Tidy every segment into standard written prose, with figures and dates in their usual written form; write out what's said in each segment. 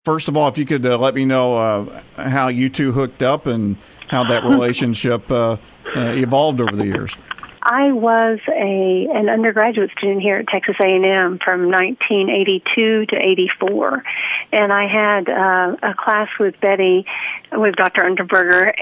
First of all, if you could let me know how you two hooked up and how that relationship evolved over the years. I was an undergraduate student here at Texas A&M from 1982 to 84, and I had a class with Dr. Unterberger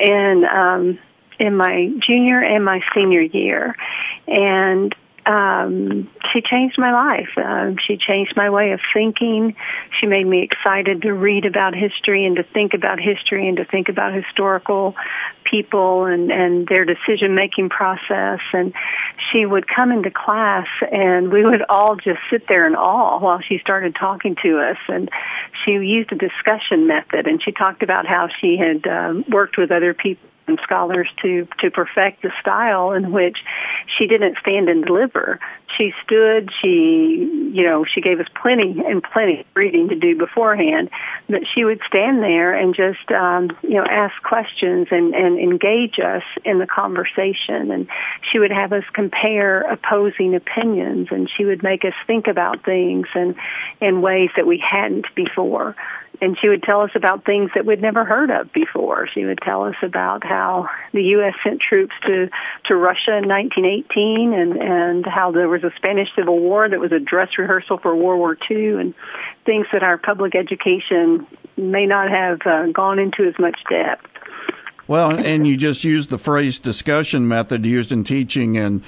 in my junior and my senior year, and she changed my life. She changed my way of thinking. She made me excited to read about history and to think about history and to think about historical people and their decision-making process. And she would come into class and we would all just sit there in awe while she started talking to us. And she used a discussion method, and she talked about how she had worked with other people and scholars to perfect the style in which she didn't stand and deliver. She stood, she gave us plenty of reading to do beforehand, but she would stand there and just, ask questions and engage us in the conversation. And she would have us compare opposing opinions, and she would make us think about things in ways that we hadn't before. And she would tell us about things that we'd never heard of before. She would tell us about how the U.S. sent troops to Russia in 1918 and how there was a Spanish Civil War that was a dress rehearsal for World War II, and things that our public education may not have gone into as much depth. Well, and you just used the phrase discussion method used in teaching, and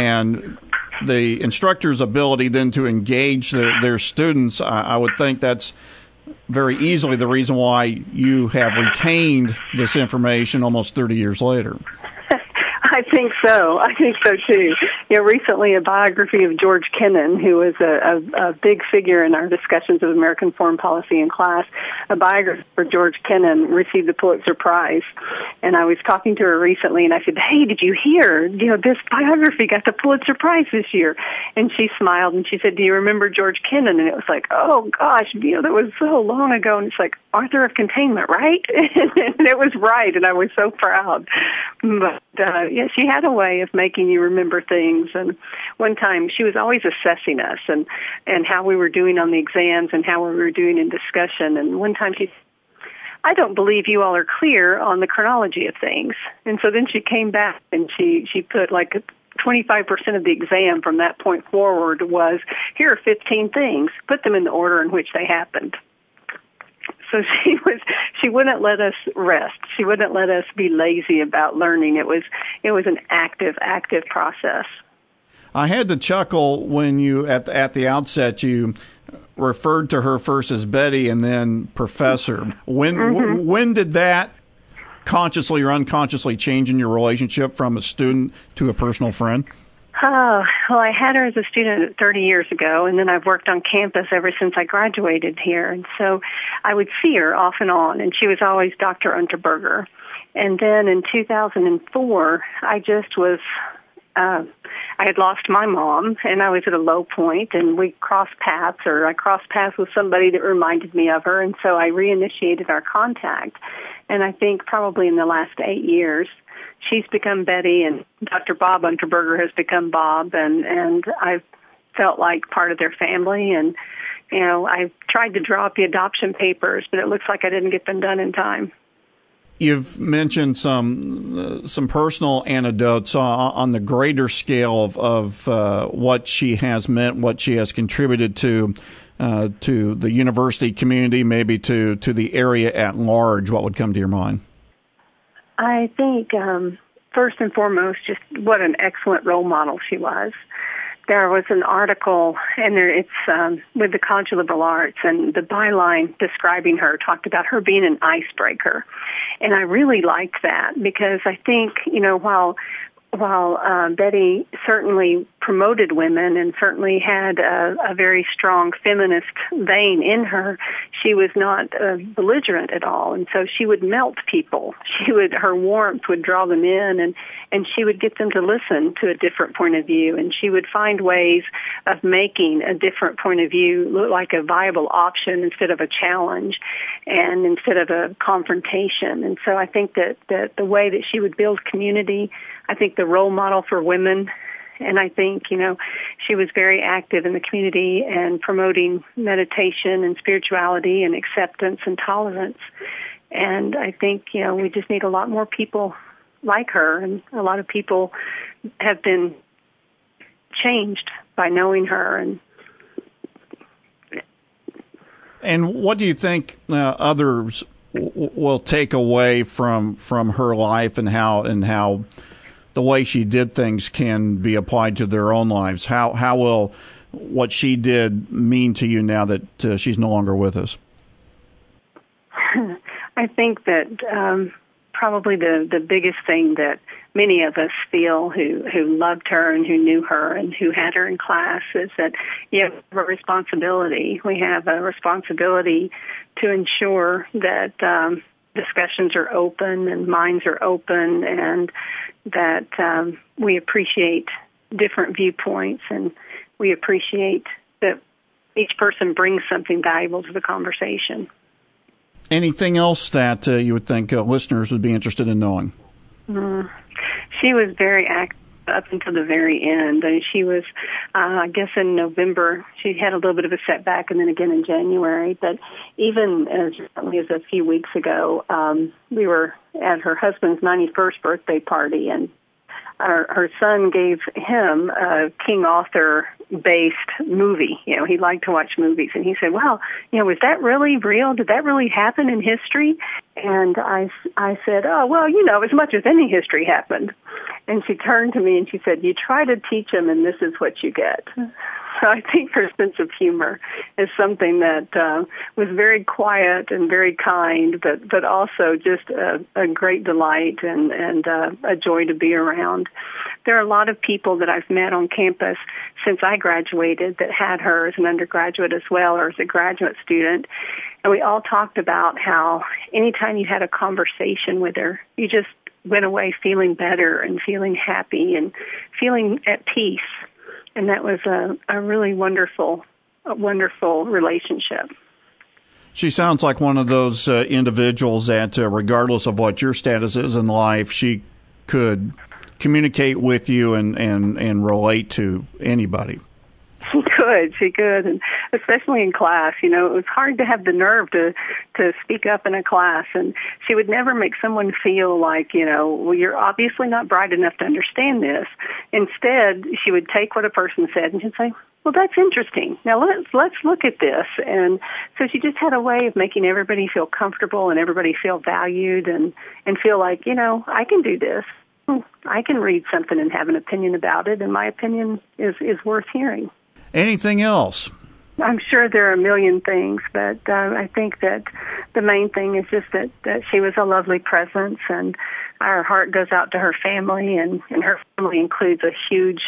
the instructor's ability then to engage their students. I would think that's very easily the reason why you have retained this information almost 30 years later. I think so too. Recently a biography of George Kennan, who was a big figure in our discussions of American foreign policy in class. A biography for George Kennan received the Pulitzer Prize. And I was talking to her recently, and I said, "Hey, did you hear, this biography got the Pulitzer Prize this year?" And she smiled and she said, "Do you remember George Kennan?" And it was like, oh gosh, that was so long ago. And it's like, Author of Containment, right? And it was right, and I was so proud. But she had a way of making you remember things. And one time she was always assessing us and how we were doing on the exams and how we were doing in discussion. And one time she said, "I don't believe you all are clear on the chronology of things." And so then she came back and she put like 25% of the exam from that point forward was, here are 15 things, put them in the order in which they happened. So she wouldn't let us rest. She wouldn't let us be lazy about learning. It was an active process. I had to chuckle when you at the outset you referred to her first as Betty and then Professor. When did that consciously or unconsciously change in your relationship from a student to a personal friend? Oh, well, I had her as a student 30 years ago, and then I've worked on campus ever since I graduated here. And so I would see her off and on, and she was always Dr. Unterberger. And then in 2004, I just was, I had lost my mom, and I was at a low point, and we crossed paths, or I crossed paths with somebody that reminded me of her, and so I reinitiated our contact. And I think probably in the last 8 years, she's become Betty, and Dr. Bob Unterberger has become Bob, and I've felt like part of their family. And, I tried to draw up the adoption papers, but it looks like I didn't get them done in time. You've mentioned some personal anecdotes on the greater scale of what she has meant, what she has contributed to the university community, maybe to the area at large. What would come to your mind? I think, first and foremost, just what an excellent role model she was. There was an article, and it's with the College of Liberal Arts, and the byline describing her talked about her being an icebreaker. And I really liked that because I think, while Betty certainly promoted women and certainly had a very strong feminist vein in her, she was not belligerent at all, and so she would melt people. Her warmth would draw them in, and she would get them to listen to a different point of view, and she would find ways of making a different point of view look like a viable option instead of a challenge and instead of a confrontation. And so I think that the way that she would build community, I think the role model for women And I think, she was very active in the community and promoting meditation and spirituality and acceptance and tolerance. And I think, we just need a lot more people like her, and a lot of people have been changed by knowing her. And what do you think others will take away from her life, and how the way she did things can be applied to their own lives? How will what she did mean to you now that she's no longer with us? I think that probably the biggest thing that many of us feel who loved her and who knew her and who had her in class is that you have a responsibility. We have a responsibility to ensure that discussions are open and minds are open, and that we appreciate different viewpoints, and we appreciate that each person brings something valuable to the conversation. Anything else that you would think listeners would be interested in knowing? She was very active up until the very end. And she was, I guess in November, she had a little bit of a setback, and then again in January. But even as recently as a few weeks ago, we were at her husband's 91st birthday party, and her son gave him a King Arthur-based movie. He liked to watch movies. And he said, well, was that really real? Did that really happen in history? And I said, oh, well, as much as any history happened. And she turned to me and she said, you try to teach them, and this is what you get. So I think her sense of humor is something that was very quiet and very kind, but also just a great delight and a joy to be around. There are a lot of people that I've met on campus since I graduated that had her as an undergraduate as well, or as a graduate student. And we all talked about how anytime you had a conversation with her, you just went away feeling better and feeling happy and feeling at peace. And that was a really wonderful relationship. She sounds like one of those individuals that, regardless of what your status is in life, she could communicate with you and relate to anybody. She could, and especially in class. It was hard to have the nerve to speak up in a class, and she would never make someone feel like, well, you're obviously not bright enough to understand this. Instead, she would take what a person said and she'd say, well, that's interesting. Now let's look at this. And so she just had a way of making everybody feel comfortable and everybody feel valued and feel like, I can do this. I can read something and have an opinion about it, and my opinion is worth hearing. Anything else? I'm sure there are a million things, but I think that the main thing is just that she was a lovely presence, and our heart goes out to her family, and her family includes a huge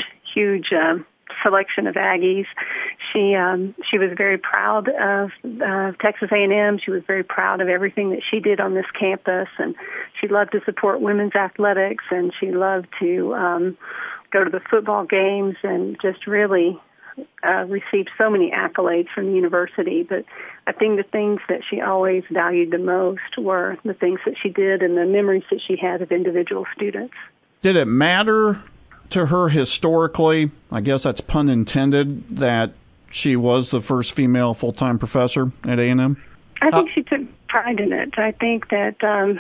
selection of Aggies. She was very proud of Texas A&M. She was very proud of everything that she did on this campus, and she loved to support women's athletics, and she loved to go to the football games, and just really received so many accolades from the university. But I think the things that she always valued the most were the things that she did and the memories that she had of individual students. Did it matter to her historically, I guess that's pun intended, that she was the first female full-time professor at A&M? I think she took pride in it. I think that,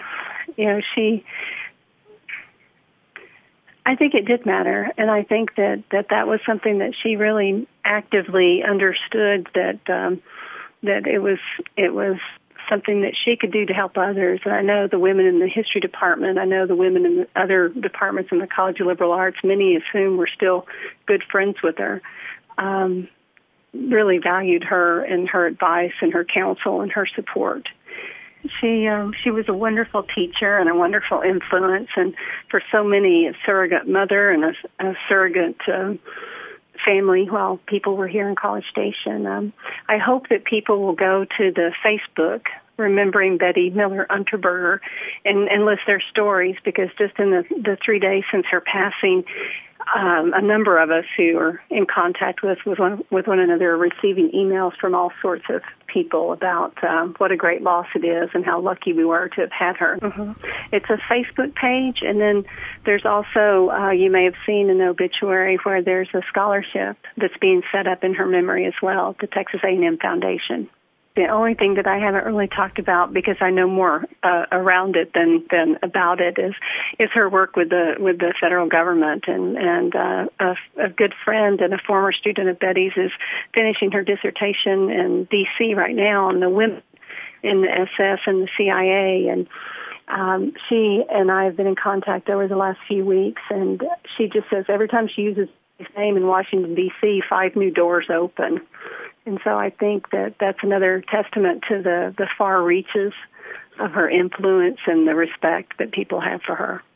I think it did matter, and I think that was something that she really actively understood, that it was something that she could do to help others. And I know the women in the history department, I know the women in the other departments in the College of Liberal Arts, many of whom were still good friends with her, really valued her and her advice and her counsel and her support. She was a wonderful teacher and a wonderful influence, and for so many, a surrogate mother and a surrogate family while people were here in College Station. I hope that people will go to the Facebook remembering Betty Miller Unterberger and list their stories, because just in the 3 days since her passing, a number of us who are in contact with one another are receiving emails from all sorts of people about what a great loss it is and how lucky we were to have had her. It's a Facebook page, and then there's also, you may have seen an obituary where there's a scholarship that's being set up in her memory as well, the Texas A&M Foundation. The only thing that I haven't really talked about, because I know more around it than about it, is her work with the federal government. And a good friend and a former student of Betty's is finishing her dissertation in D.C. right now on the women in the SS and the CIA. And she and I have been in contact over the last few weeks, and she just says every time she uses his name in Washington, D.C., 5 new doors open. And so I think that that's another testament to the far reaches of her influence and the respect that people have for her.